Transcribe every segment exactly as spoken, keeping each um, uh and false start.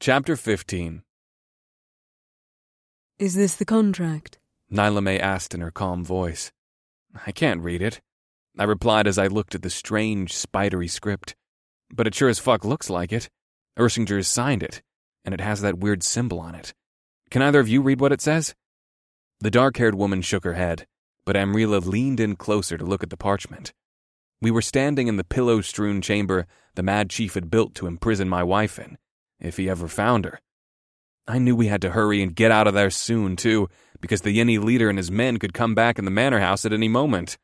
Chapter fifteen. Is this the contract? Nyla May asked in her calm voice. I can't read it, I replied as I looked at the strange, spidery script. But it sure as fuck looks like it. Ersinger has signed it, and it has that weird symbol on it. Can either of you read what it says? The dark-haired woman shook her head, but Amrila leaned in closer to look at the parchment. We were standing in the pillow-strewn chamber the Mad Chief had built to imprison my wife in, if he ever found her. I knew we had to hurry and get out of there soon, too, because the Yeni leader and his men could come back in the manor house at any moment.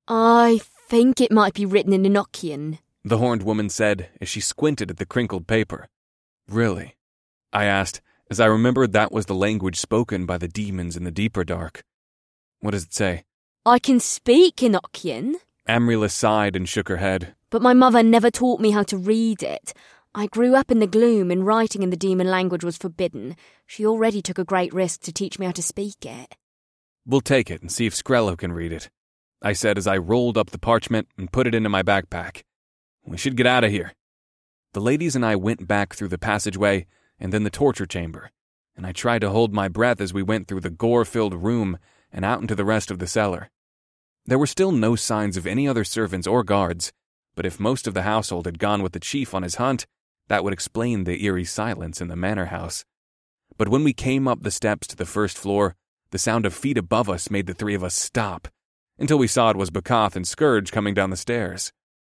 I think it might be written in Enochian, the horned woman said as she squinted at the crinkled paper. Really? I asked, as I remembered that was the language spoken by the demons in the deeper dark. What does it say? I can speak Enochian. Amrila sighed and shook her head. But my mother never taught me how to read it. I grew up in the gloom and writing in the demon language was forbidden. She already took a great risk to teach me how to speak it. We'll take it and see if Skrello can read it, I said as I rolled up the parchment and put it into my backpack. We should get out of here. The ladies and I went back through the passageway and then the torture chamber, and I tried to hold my breath as we went through the gore-filled room and out into the rest of the cellar. There were still no signs of any other servants or guards, but if most of the household had gone with the chief on his hunt, that would explain the eerie silence in the manor house. But when we came up the steps to the first floor, the sound of feet above us made the three of us stop, until we saw it was Bakath and Scourge coming down the stairs.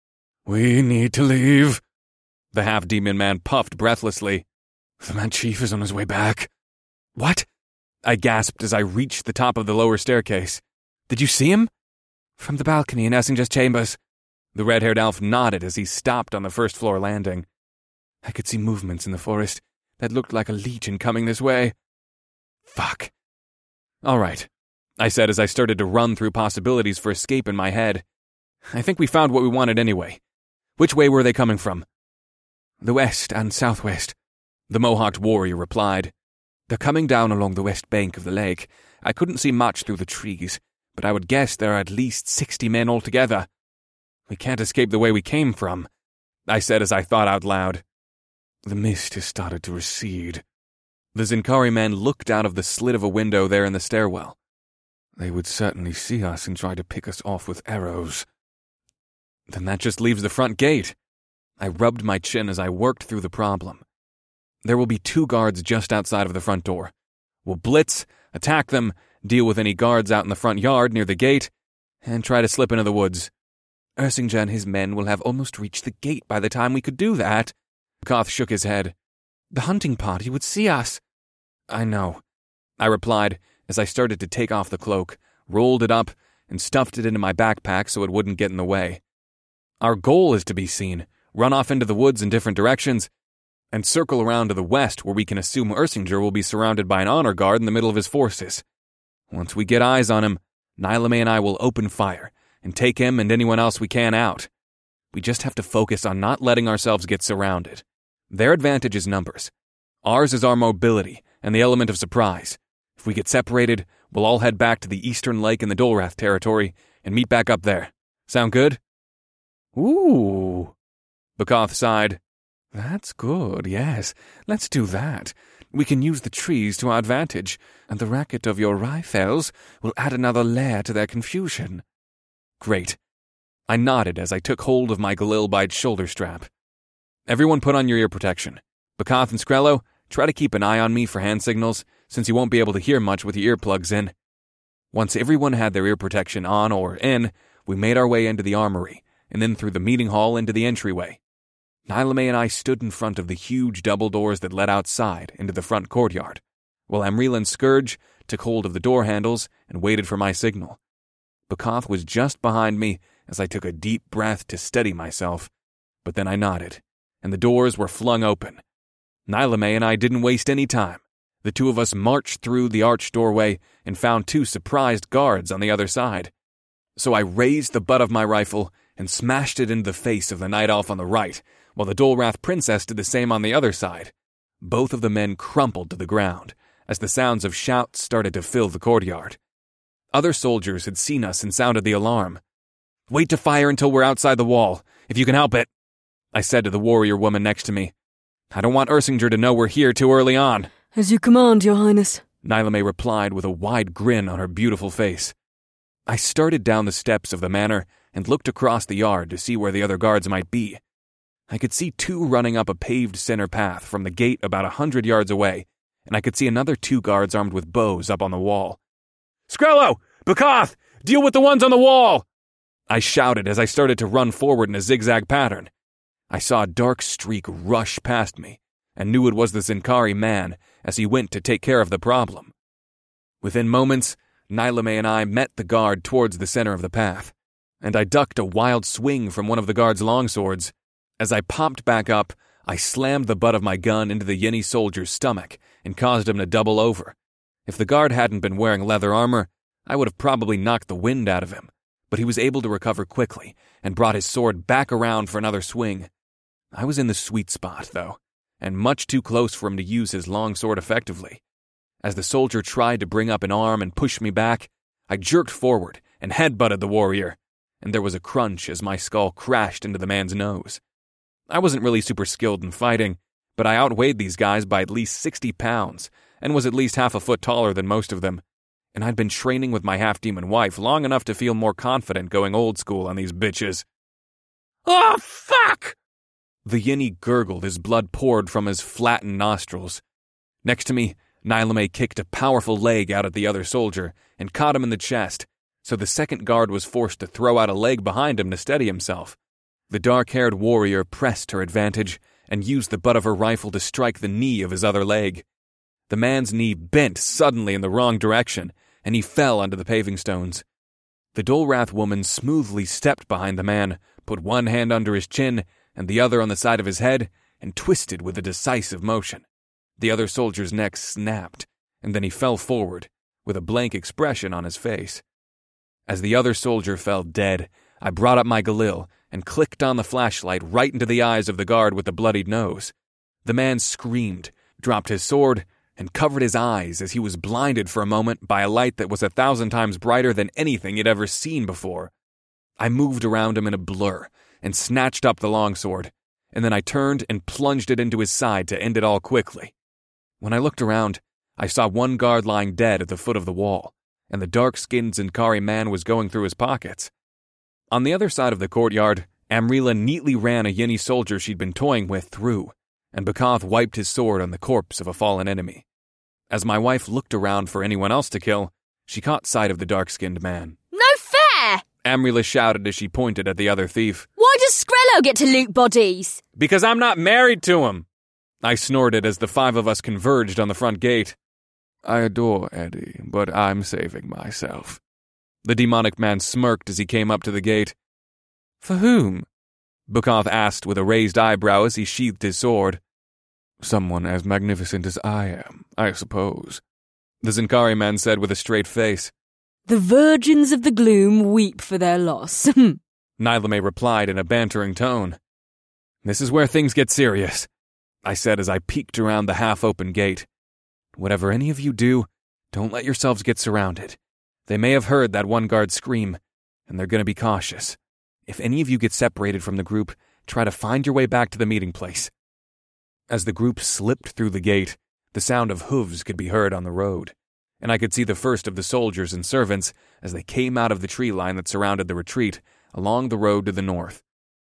We need to leave, the half-demon man puffed breathlessly. The Mad Chief is on his way back. What? I gasped as I reached the top of the lower staircase. Did you see him? From the balcony in Ersinger's chambers. The red-haired elf nodded as he stopped on the first-floor landing. I could see movements in the forest that looked like a legion coming this way. Fuck. All right, I said as I started to run through possibilities for escape in my head. I think we found what we wanted anyway. Which way were they coming from? The west and southwest, the mohawked warrior replied. They're coming down along the west bank of the lake. I couldn't see much through the trees, but I would guess there are at least sixty men altogether. We can't escape the way we came from, I said as I thought out loud. The mist has started to recede. The Zinkari man looked out of the slit of a window there in the stairwell. They would certainly see us and try to pick us off with arrows. Then that just leaves the front gate. I rubbed my chin as I worked through the problem. There will be two guards just outside of the front door. We'll blitz, attack them, deal with any guards out in the front yard near the gate, and try to slip into the woods. Ersinger and his men will have almost reached the gate by the time we could do that. Koth shook his head. The hunting party would see us. I know, I replied as I started to take off the cloak, rolled it up, and stuffed it into my backpack so it wouldn't get in the way. Our goal is to be seen, run off into the woods in different directions, and circle around to the west where we can assume Ersinger will be surrounded by an honor guard in the middle of his forces. Once we get eyes on him, Nyla May and I will open fire and take him and anyone else we can out. We just have to focus on not letting ourselves get surrounded. Their advantage is numbers. Ours is our mobility and the element of surprise. If we get separated, we'll all head back to the eastern lake in the Dolrath territory and meet back up there. Sound good? Ooh, Bakath sighed. That's good, yes. Let's do that. We can use the trees to our advantage, and the racket of your rifles will add another layer to their confusion. Great. I nodded as I took hold of my Galilbite shoulder strap. Everyone put on your ear protection. Bakath and Skrello, try to keep an eye on me for hand signals, since you won't be able to hear much with your earplugs in. Once everyone had their ear protection on or in, we made our way into the armory, and then through the meeting hall into the entryway. Nyla May and I stood in front of the huge double doors that led outside into the front courtyard, while Amrila and Scourge took hold of the door handles and waited for my signal. Bakath was just behind me as I took a deep breath to steady myself, but then I nodded, and the doors were flung open. Nyla May and I didn't waste any time. The two of us marched through the arched doorway and found two surprised guards on the other side. So I raised the butt of my rifle and smashed it into the face of the night elf on the right, while the Dolrath princess did the same on the other side. Both of the men crumpled to the ground as the sounds of shouts started to fill the courtyard. Other soldiers had seen us and sounded the alarm. Wait to fire until we're outside the wall, if you can help it, I said to the warrior woman next to me. I don't want Ersinger to know we're here too early on. As you command, Your Highness, Nylame replied with a wide grin on her beautiful face. I started down the steps of the manor and looked across the yard to see where the other guards might be. I could see two running up a paved center path from the gate about a hundred yards away, and I could see another two guards armed with bows up on the wall. "Skrello! Bakath! Deal with the ones on the wall!" I shouted as I started to run forward in a zigzag pattern. I saw a dark streak rush past me, and knew it was the Zinkari man as he went to take care of the problem. Within moments, Nylame and I met the guard towards the center of the path, and I ducked a wild swing from one of the guard's longswords. As I popped back up, I slammed the butt of my gun into the Yeni soldier's stomach and caused him to double over. If the guard hadn't been wearing leather armor, I would have probably knocked the wind out of him, but he was able to recover quickly and brought his sword back around for another swing. I was in the sweet spot, though, and much too close for him to use his longsword effectively. As the soldier tried to bring up an arm and push me back, I jerked forward and headbutted the warrior, and there was a crunch as my skull crashed into the man's nose. I wasn't really super skilled in fighting, but I outweighed these guys by at least sixty pounds, and was at least half a foot taller than most of them, and I'd been training with my half-demon wife long enough to feel more confident going old school on these bitches. "Oh, fuck!" The Yeni gurgled as blood poured from his flattened nostrils. Next to me, Nylame kicked a powerful leg out at the other soldier and caught him in the chest, so the second guard was forced to throw out a leg behind him to steady himself. The dark-haired warrior pressed her advantage and used the butt of her rifle to strike the knee of his other leg. The man's knee bent suddenly in the wrong direction, and he fell onto the paving stones. The Dolrath woman smoothly stepped behind the man, put one hand under his chin and the other on the side of his head, and twisted with a decisive motion. The other soldier's neck snapped, and then he fell forward, with a blank expression on his face. As the other soldier fell dead, I brought up my Galil and clicked on the flashlight right into the eyes of the guard with the bloodied nose. The man screamed, dropped his sword, and covered his eyes as he was blinded for a moment by a light that was a thousand times brighter than anything he'd ever seen before. I moved around him in a blur and snatched up the longsword, and then I turned and plunged it into his side to end it all quickly. When I looked around, I saw one guard lying dead at the foot of the wall, and the dark-skinned Zinkari man was going through his pockets. On the other side of the courtyard, Amrila neatly ran a Yeni soldier she'd been toying with through, and Bakath wiped his sword on the corpse of a fallen enemy. As my wife looked around for anyone else to kill, she caught sight of the dark-skinned man. "No fair!" Amrila shouted as she pointed at the other thief. "Why does Skrello get to loot bodies?" "Because I'm not married to him!" I snorted as the five of us converged on the front gate. "I adore Eddie, but I'm saving myself." The demonic man smirked as he came up to the gate. "For whom?" Bakath asked with a raised eyebrow as he sheathed his sword. "Someone as magnificent as I am, I suppose," the Zinkari man said with a straight face. "The virgins of the gloom weep for their loss," Nylame replied in a bantering tone. "This is where things get serious," I said as I peeked around the half-open gate. "Whatever any of you do, don't let yourselves get surrounded. They may have heard that one guard scream, and they're going to be cautious. If any of you get separated from the group, try to find your way back to the meeting place." As the group slipped through the gate, the sound of hooves could be heard on the road, and I could see the first of the soldiers and servants as they came out of the tree line that surrounded the retreat along the road to the north.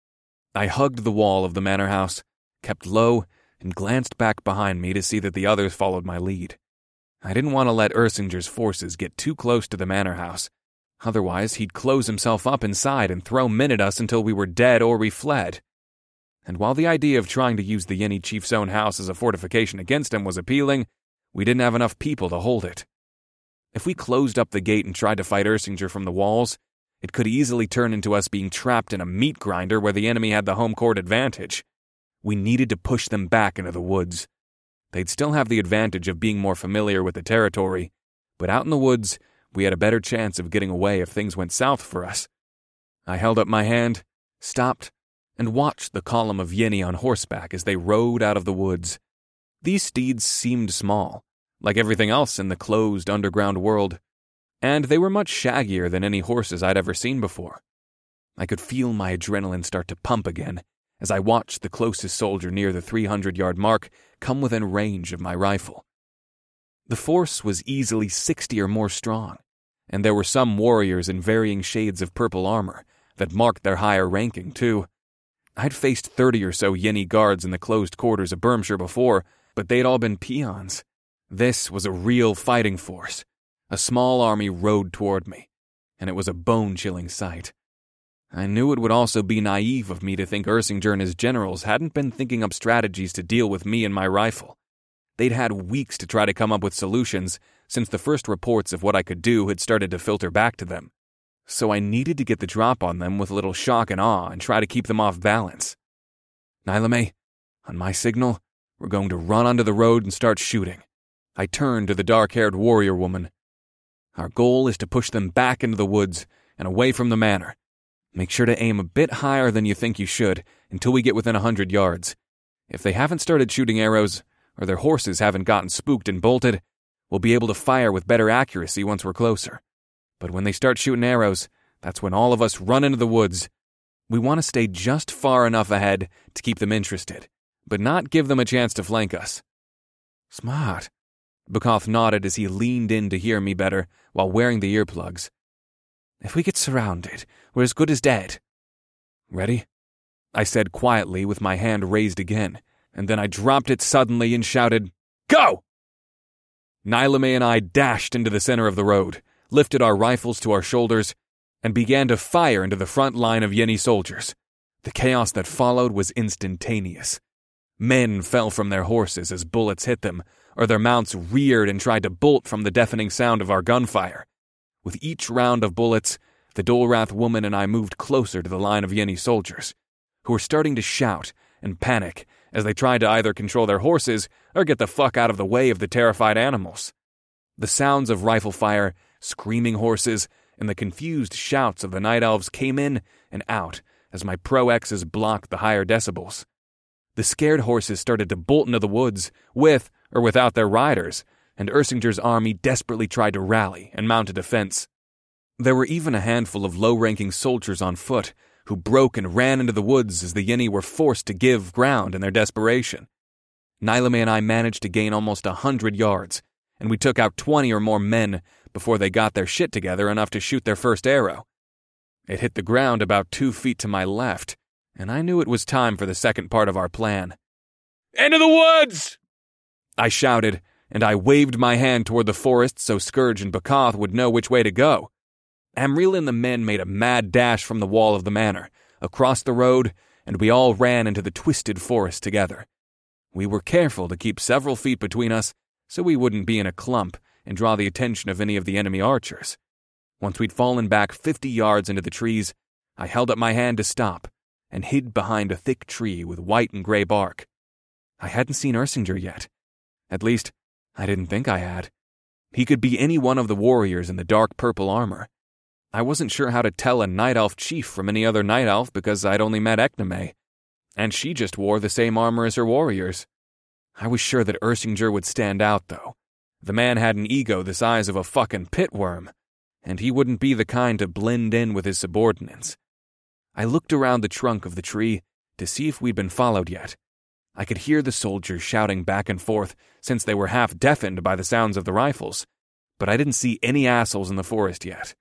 I hugged the wall of the manor house, kept low, and glanced back behind me to see that the others followed my lead. I didn't want to let Ersinger's forces get too close to the manor house. Otherwise, he'd close himself up inside and throw men at us until we were dead or we fled. And while the idea of trying to use the Yeni chief's own house as a fortification against him was appealing, we didn't have enough people to hold it. If we closed up the gate and tried to fight Ersinger from the walls, it could easily turn into us being trapped in a meat grinder where the enemy had the home court advantage. We needed to push them back into the woods. They'd still have the advantage of being more familiar with the territory, but out in the woods, we had a better chance of getting away if things went south for us. I held up my hand, stopped, and watched the column of Yeni on horseback as they rode out of the woods. These steeds seemed small, like everything else in the closed underground world, and they were much shaggier than any horses I'd ever seen before. I could feel my adrenaline start to pump again, as I watched the closest soldier near the three hundred yard mark come within range of my rifle. The force was easily sixty or more strong, and there were some warriors in varying shades of purple armor that marked their higher ranking, too. I'd faced thirty or so Yeni guards in the closed quarters of Bermshire before, but they'd all been peons. This was a real fighting force. A small army rode toward me, and it was a bone-chilling sight. I knew it would also be naive of me to think Ersinger and his generals hadn't been thinking up strategies to deal with me and my rifle. They'd had weeks to try to come up with solutions since the first reports of what I could do had started to filter back to them. So I needed to get the drop on them with a little shock and awe and try to keep them off balance. Nilameh, on my signal, we're going to run onto the road and start shooting. I turned to the dark-haired warrior woman. Our goal is to push them back into the woods and away from the manor. Make sure to aim a bit higher than you think you should until we get within a hundred yards. If they haven't started shooting arrows, or their horses haven't gotten spooked and bolted, we'll be able to fire with better accuracy once we're closer. But when they start shooting arrows, that's when all of us run into the woods. We want to stay just far enough ahead to keep them interested, but not give them a chance to flank us. Smart. Bukov nodded as he leaned in to hear me better while wearing the earplugs. If we get surrounded, we're as good as dead. Ready? I said quietly with my hand raised again, and then I dropped it suddenly and shouted, Go! Nilameh and I dashed into the center of the road, lifted our rifles to our shoulders, and began to fire into the front line of Yeni soldiers. The chaos that followed was instantaneous. Men fell from their horses as bullets hit them, or their mounts reared and tried to bolt from the deafening sound of our gunfire. With each round of bullets, the Dolrath woman and I moved closer to the line of Yeni soldiers, who were starting to shout and panic as they tried to either control their horses or get the fuck out of the way of the terrified animals. The sounds of rifle fire, screaming horses, and the confused shouts of the night elves came in and out as my Pro-X's blocked the higher decibels. The scared horses started to bolt into the woods, with or without their riders, and Ersinger's army desperately tried to rally and mount a defense. There were even a handful of low-ranking soldiers on foot who broke and ran into the woods as the Yeni were forced to give ground in their desperation. Nilameh and I managed to gain almost a hundred yards, and we took out twenty or more men before they got their shit together enough to shoot their first arrow. It hit the ground about two feet to my left, and I knew it was time for the second part of our plan. Into the woods! I shouted, and I waved my hand toward the forest so Scourge and Bakath would know which way to go. Amril and the men made a mad dash from the wall of the manor, across the road, and we all ran into the twisted forest together. We were careful to keep several feet between us so we wouldn't be in a clump and draw the attention of any of the enemy archers. Once we'd fallen back fifty yards into the trees, I held up my hand to stop and hid behind a thick tree with white and gray bark. I hadn't seen Ersinger yet. At least, I didn't think I had. He could be any one of the warriors in the dark purple armor. I wasn't sure how to tell a night elf chief from any other night elf because I'd only met Ecnameh, and she just wore the same armor as her warriors. I was sure that Ersinger would stand out, though. The man had an ego the size of a fucking pitworm, and he wouldn't be the kind to blend in with his subordinates. I looked around the trunk of the tree to see if we'd been followed yet. I could hear the soldiers shouting back and forth since they were half deafened by the sounds of the rifles, but I didn't see any assholes in the forest yet.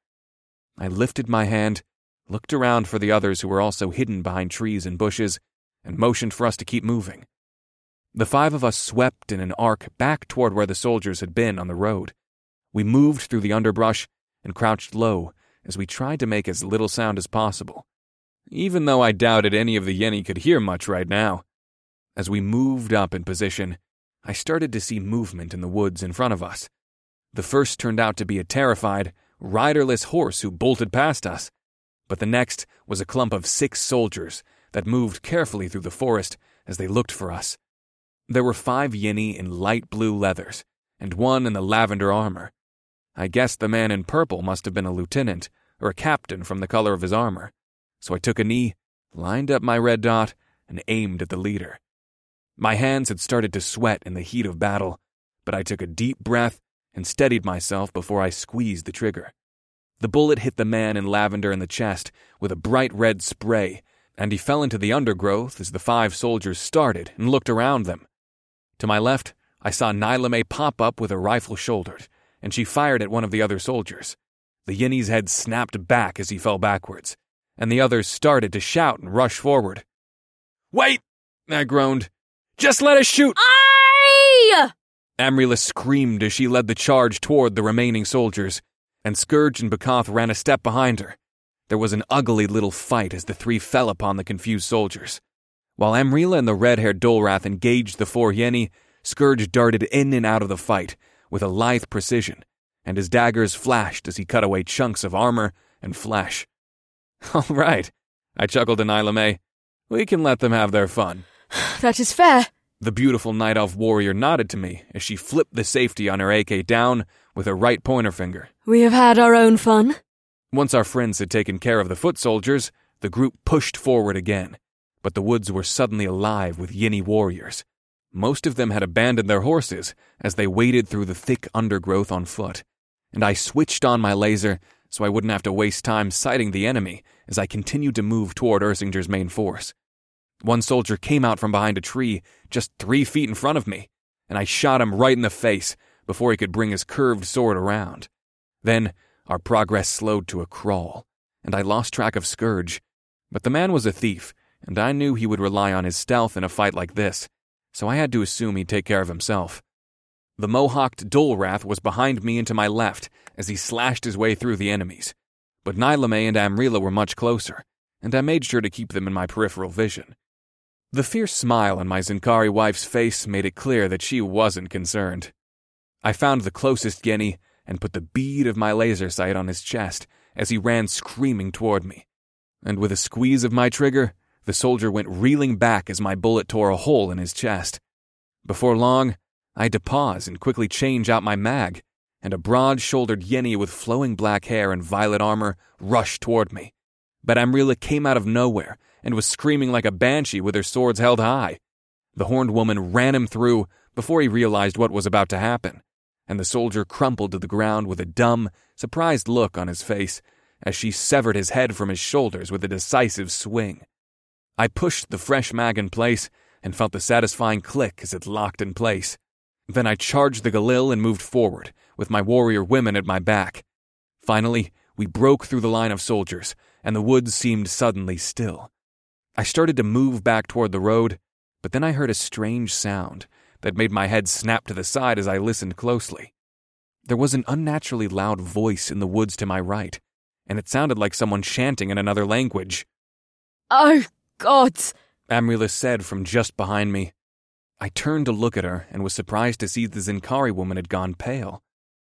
I lifted my hand, looked around for the others who were also hidden behind trees and bushes, and motioned for us to keep moving. The five of us swept in an arc back toward where the soldiers had been on the road. We moved through the underbrush and crouched low as we tried to make as little sound as possible, even though I doubted any of the Yeni could hear much right now. As we moved up in position, I started to see movement in the woods in front of us. The first turned out to be a terrified, riderless horse who bolted past us, but the next was a clump of six soldiers that moved carefully through the forest as they looked for us. There were five Yeni in light blue leathers, and one in the lavender armor. I guessed the man in purple must have been a lieutenant, or a captain from the color of his armor, so I took a knee, lined up my red dot, and aimed at the leader. My hands had started to sweat in the heat of battle, but I took a deep breath and steadied myself before I squeezed the trigger. The bullet hit the man in lavender in the chest with a bright red spray and he fell into the undergrowth as the five soldiers started and looked around them. To my left, I saw Nilameh pop up with her rifle shouldered, and she fired at one of the other soldiers. The Yinny's head snapped back as he fell backwards, and the others started to shout and rush forward. "Wait!" I groaned. "Just let us shoot!" Aye! Amrila screamed as she led the charge toward the remaining soldiers, and Scourge and Bakath ran a step behind her. There was an ugly little fight as the three fell upon the confused soldiers. While Amrila and the red-haired Dolrath engaged the four Yenni, Scourge darted in and out of the fight with a lithe precision, and his daggers flashed as he cut away chunks of armor and flesh. "All right," I chuckled to Nilameh. "We can let them have their fun." "That is fair." The beautiful Night Elf warrior nodded to me as she flipped the safety on her A K down with her right pointer finger. "We have had our own fun." Once our friends had taken care of the foot soldiers, the group pushed forward again, but the woods were suddenly alive with Yinni warriors. Most of them had abandoned their horses as they waded through the thick undergrowth on foot, and I switched on my laser so I wouldn't have to waste time sighting the enemy as I continued to move toward Ursinger's main force. One soldier came out from behind a tree just three feet in front of me, and I shot him right in the face before he could bring his curved sword around. Then our progress slowed to a crawl, and I lost track of Scourge. But the man was a thief, and I knew he would rely on his stealth in a fight like this, so I had to assume he'd take care of himself. The mohawked Dolrath was behind me and to my left as he slashed his way through the enemies, but Nilameh and Amrila were much closer, and I made sure to keep them in my peripheral vision. The fierce smile on my Zinkari wife's face made it clear that she wasn't concerned. I found the closest Yenni and put the bead of my laser sight on his chest as he ran screaming toward me, and with a squeeze of my trigger, the soldier went reeling back as my bullet tore a hole in his chest. Before long, I had to pause and quickly change out my mag, and a broad-shouldered Yenni with flowing black hair and violet armor rushed toward me. But Amrila came out of nowhere and was screaming like a banshee with her swords held high. The horned woman ran him through before he realized what was about to happen, and the soldier crumpled to the ground with a dumb, surprised look on his face as she severed his head from his shoulders with a decisive swing. I pushed the fresh mag in place and felt the satisfying click as it locked in place. Then I charged the Galil and moved forward, with my warrior women at my back. Finally, we broke through the line of soldiers, and the woods seemed suddenly still. I started to move back toward the road, but then I heard a strange sound that made my head snap to the side as I listened closely. There was an unnaturally loud voice in the woods to my right, and it sounded like someone chanting in another language. "Oh, God!" Amrila said from just behind me. I turned to look at her and was surprised to see the Zinkari woman had gone pale.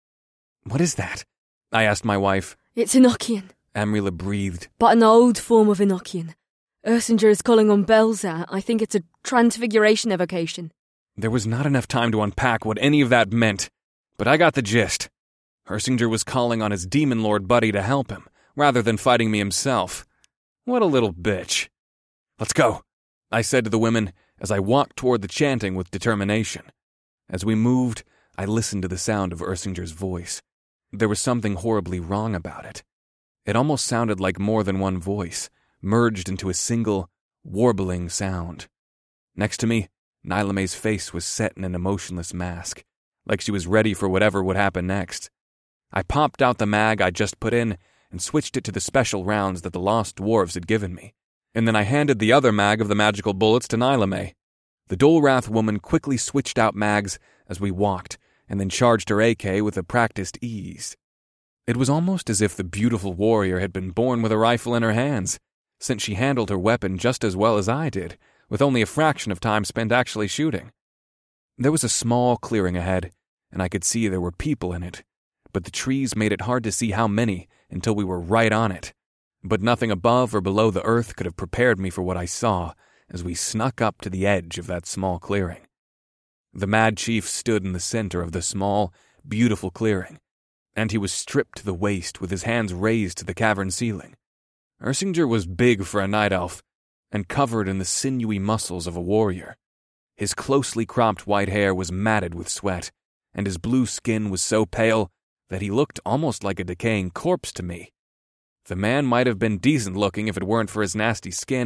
"What is that?" I asked my wife. "It's Enochian," Amrila breathed. "but an old form of Enochian. Ursinger is calling on Belzer. I think it's a transfiguration evocation." There was not enough time to unpack what any of that meant, but I got the gist. Ursinger was calling on his demon lord buddy to help him, rather than fighting me himself. What a little bitch. "Let's go," I said to the women as I walked toward the chanting with determination. As we moved, I listened to the sound of Ursinger's voice. There was something horribly wrong about it. It almost sounded like more than one voice, merged into a single, warbling sound. Next to me, Nilameh's face was set in an emotionless mask, like she was ready for whatever would happen next. I popped out the mag I just put in and switched it to the special rounds that the lost dwarves had given me, and then I handed the other mag of the magical bullets to Nilameh. The Dolrath woman quickly switched out mags as we walked, and then charged her A K with a practiced ease. It was almost as if the beautiful warrior had been born with a rifle in her hands, since she handled her weapon just as well as I did, with only a fraction of time spent actually shooting. There was a small clearing ahead, and I could see there were people in it, but the trees made it hard to see how many until we were right on it. But nothing above or below the earth could have prepared me for what I saw as we snuck up to the edge of that small clearing. The Mad Chief stood in the center of the small, beautiful clearing, and he was stripped to the waist with his hands raised to the cavern ceiling. Ursinger was big for a night elf, and covered in the sinewy muscles of a warrior. His closely cropped white hair was matted with sweat, and his blue skin was so pale that he looked almost like a decaying corpse to me. The man might have been decent looking if it weren't for his nasty skin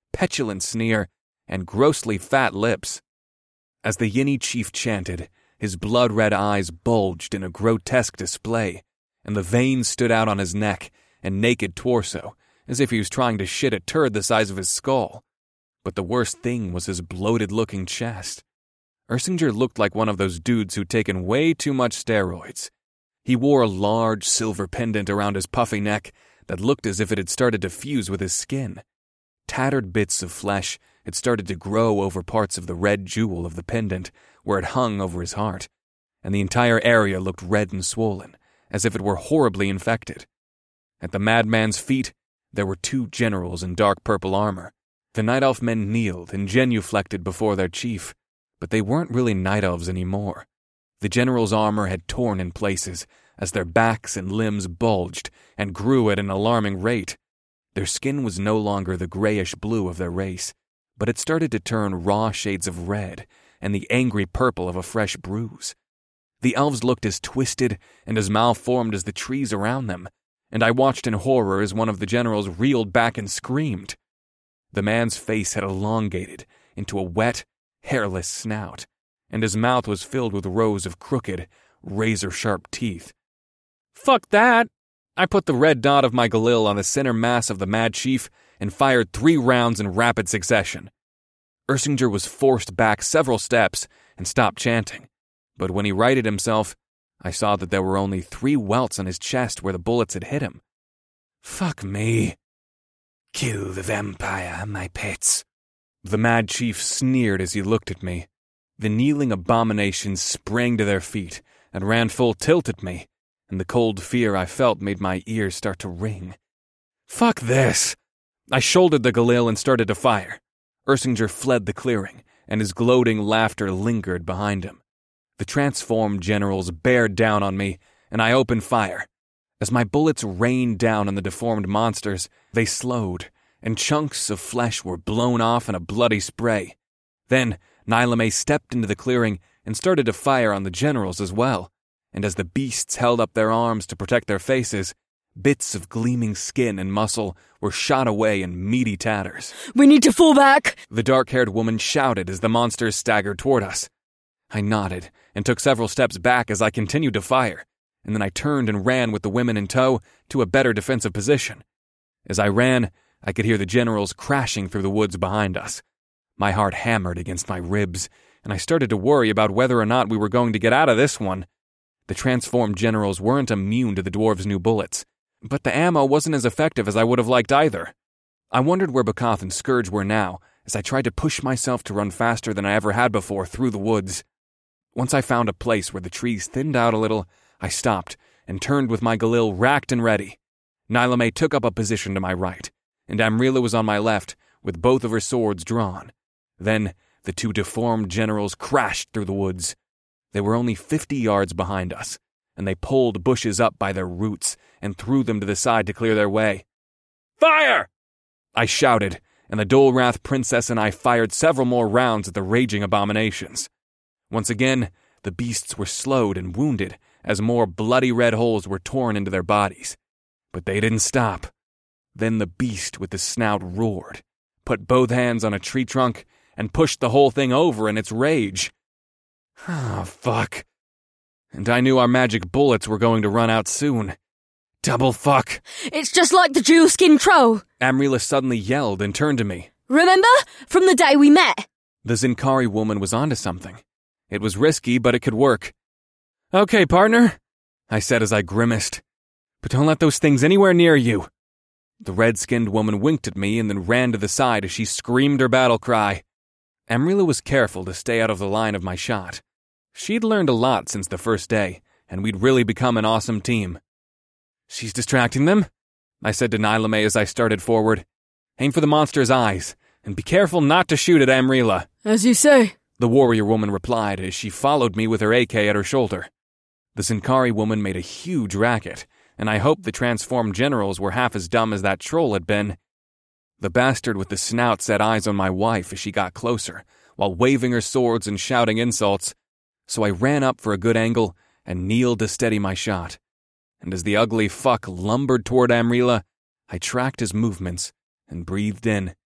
petulant sneer, and grossly fat lips. As the Yinni chief chanted, his blood-red eyes bulged in a grotesque display, and the veins stood out on his neck and naked torso, as if he was trying to shit a turd the size of his skull. But the worst thing was his bloated-looking chest. Ersinger looked like one of those dudes who'd taken way too much steroids. He wore a large silver pendant around his puffy neck that looked as if it had started to fuse with his skin. Tattered bits of flesh had started to grow over parts of the red jewel of the pendant where it hung over his heart, and the entire area looked red and swollen, as if it were horribly infected. At the madman's feet, there were two generals in dark purple armor. The Night Elf men kneeled and genuflected before their chief, but they weren't really Night Elves anymore. The generals' armor had torn in places as their backs and limbs bulged and grew at an alarming rate. Their skin was no longer the grayish blue of their race, but it started to turn raw shades of red and the angry purple of a fresh bruise. The elves looked as twisted and as malformed as the trees around them, and I watched in horror as one of the generals reeled back and screamed. The man's face had elongated into a wet, hairless snout, and his mouth was filled with rows of crooked, razor-sharp teeth. "Fuck that!" I put the red dot of my Galil on the center mass of the Mad Chief and fired three rounds in rapid succession. Ersinger was forced back several steps and stopped chanting, but when he righted himself, I saw that there were only three welts on his chest where the bullets had hit him. Fuck me. "Kill the vampire, my pets." The Mad Chief sneered as he looked at me. The kneeling abominations sprang to their feet and ran full tilt at me, and the cold fear I felt made my ears start to ring. Fuck this! I shouldered the Galil and started to fire. Ersinger fled the clearing, and his gloating laughter lingered behind him. The transformed generals bared down on me, and I opened fire. As my bullets rained down on the deformed monsters, they slowed, and chunks of flesh were blown off in a bloody spray. Then Nilamé stepped into the clearing and started to fire on the generals as well, and as the beasts held up their arms to protect their faces, bits of gleaming skin and muscle were shot away in meaty tatters. "We need to fall back!" The dark-haired woman shouted as the monsters staggered toward us. I nodded and took several steps back as I continued to fire, and then I turned and ran with the women in tow to a better defensive position. As I ran, I could hear the generals crashing through the woods behind us. My heart hammered against my ribs, and I started to worry about whether or not we were going to get out of this one. The transformed generals weren't immune to the dwarves' new bullets, but the ammo wasn't as effective as I would have liked either. I wondered where Bakath and Scourge were now as I tried to push myself to run faster than I ever had before through the woods. Once I found a place where the trees thinned out a little, I stopped and turned with my Galil racked and ready. Nilamé took up a position to my right, and Amrila was on my left with both of her swords drawn. Then the two deformed generals crashed through the woods. They were only fifty yards behind us, and they pulled bushes up by their roots and threw them to the side to clear their way. "Fire!" I shouted, and the Dolrath princess and I fired several more rounds at the raging abominations. Once again, the beasts were slowed and wounded as more bloody red holes were torn into their bodies. But they didn't stop. Then the beast with the snout roared, put both hands on a tree trunk, and pushed the whole thing over in its rage. Ah, oh, fuck. And I knew our magic bullets were going to run out soon. Double fuck. "It's just like the jewel-skinned troll," Amrila suddenly yelled and turned to me. "Remember? From the day we met." The Zinkari woman was onto something. It was risky, but it could work. "Okay, partner," I said as I grimaced. "But don't let those things anywhere near you." The red-skinned woman winked at me and then ran to the side as she screamed her battle cry. Amrila was careful to stay out of the line of my shot. She'd learned a lot since the first day, and we'd really become an awesome team. "She's distracting them," I said to Nilamé as I started forward. "Aim for the monster's eyes, and be careful not to shoot at Amrila." "As you say," the warrior woman replied as she followed me with her A K at her shoulder. The Zinkari woman made a huge racket, and I hoped the transformed generals were half as dumb as that troll had been. The bastard with the snout set eyes on my wife as she got closer, while waving her swords and shouting insults, so I ran up for a good angle and kneeled to steady my shot. And as the ugly fuck lumbered toward Amrila, I tracked his movements and breathed in.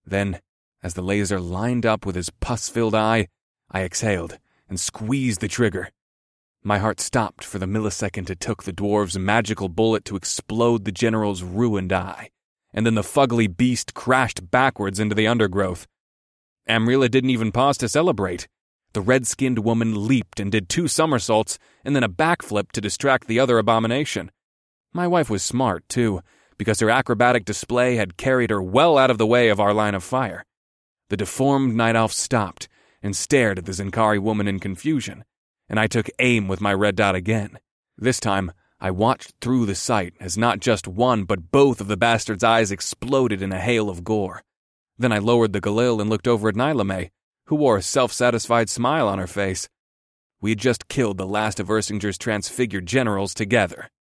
Then, as the laser lined up with his pus-filled eye, I exhaled and squeezed the trigger. My heart stopped for the millisecond it took the dwarf's magical bullet to explode the general's ruined eye, and then the fugly beast crashed backwards into the undergrowth. Amrila didn't even pause to celebrate. The red-skinned woman leaped and did two somersaults and then a backflip to distract the other abomination. My wife was smart, too, because her acrobatic display had carried her well out of the way of our line of fire. The deformed night elf stopped and stared at the Zenkari woman in confusion, and I took aim with my red dot again. This time, I watched through the sight as not just one but both of the bastard's eyes exploded in a hail of gore. Then I lowered the Galil and looked over at Nylame, who wore a self-satisfied smile on her face. We had just killed the last of Ersinger's transfigured generals together.